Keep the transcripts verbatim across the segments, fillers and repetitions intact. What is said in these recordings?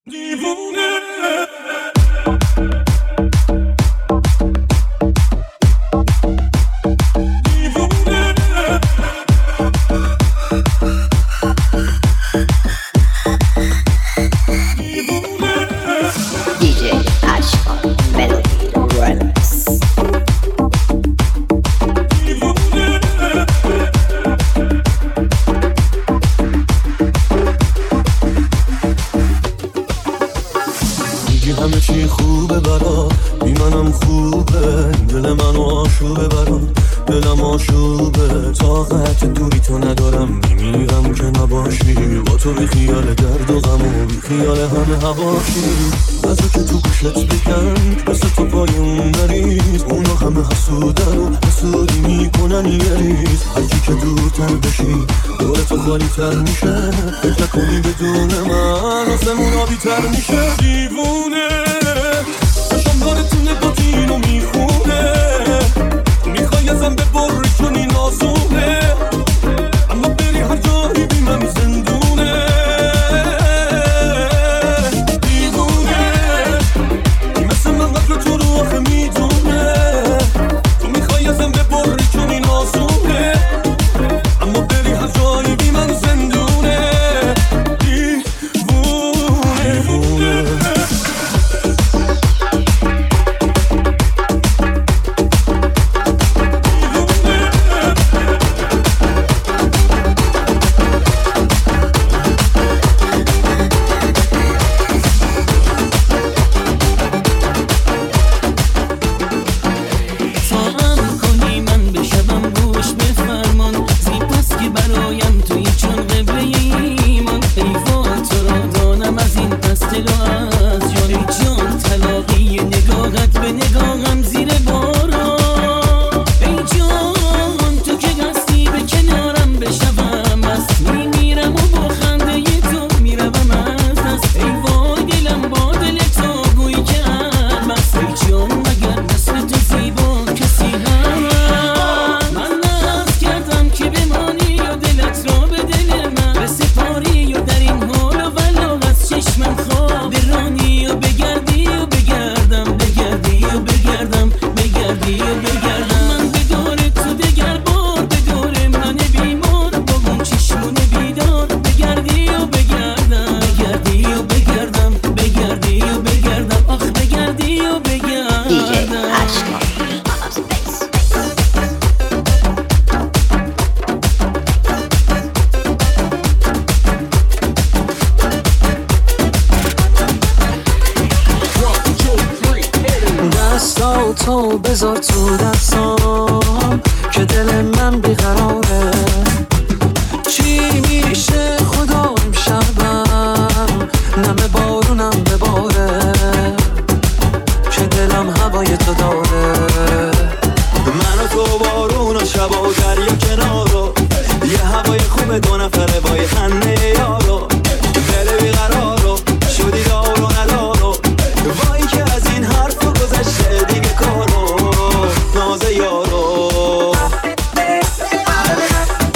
تو بذار تو دستام که دل من بیقراره. چی میشه خدا امشبم نمه بارونم بباره که دلم هوای تو داره. من و تو بارون و شب و دریا کنارو یه هوای خوب دو نفره با یه خنده یارو. دل بیقرارو شدی دار و ندارو وای که از این حرفا گذشته دیگه کارو ناز یارو.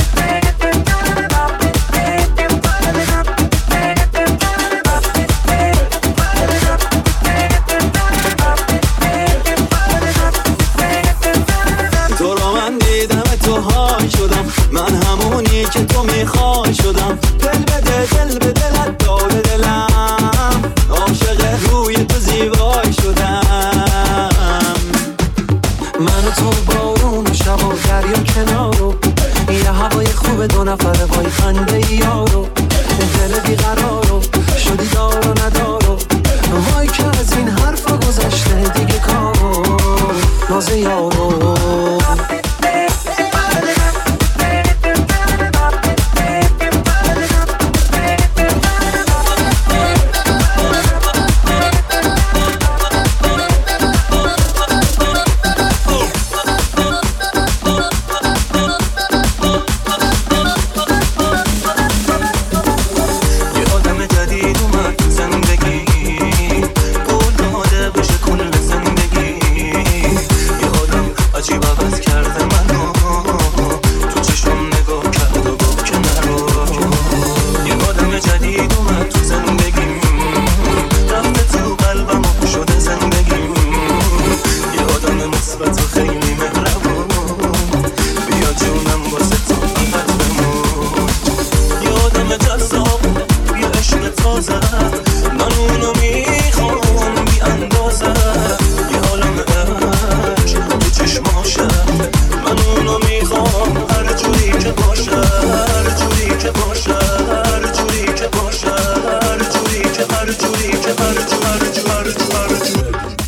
هر جوری که هر جو هر جو هر جو هر جو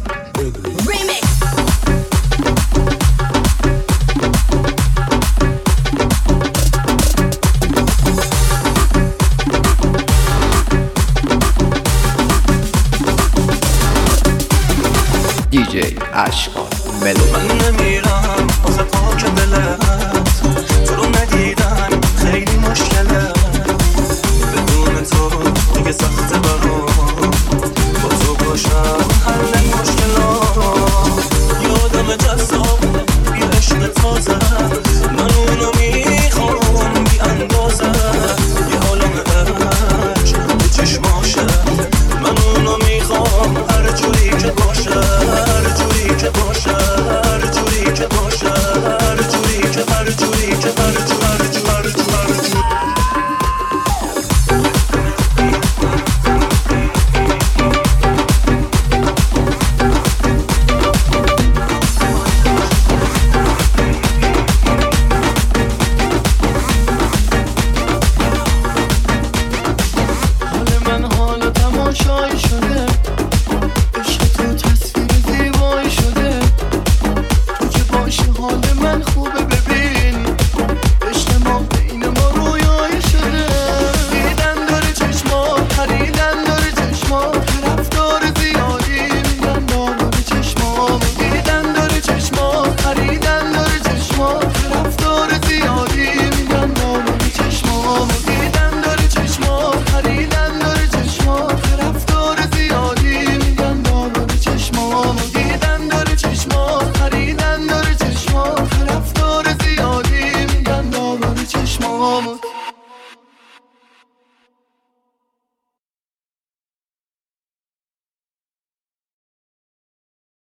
دی جی اشکان ملو. من نمیرم آخه پاک دلت تو رو ندیدن خیلی مشکله بدون تو دیگه سخته برام با تو باشم حل مشکلات یادم جذاب یه عشق تازه من اونو میخوام بی اندازه یه عالم عشق به چشماشه من اونو میخوام هر جوری که باشه هر جوری که باشه هر جوری که باشه هر جوری که هر جوری که هر جو هر جو هر جو هر جو حال من حال تماشایی شده عشق تو تصویر زیبایی شده تو که باشی حال من خوبه ببین عشق ما بین ما رویایی شده دیدن داره چشما پریدن داره چشما طرفدار زیادی میگن داره چشما دیدن داره چشما پریدن داره چشما طرفدار زیادی میگن داره چشما دیدن داره چشما پریدن داره چشما طرفدار زیادی میگن داره چشما دیدن داره چشما پریدن داره چشما طرفدار زیادی میگن داره چشما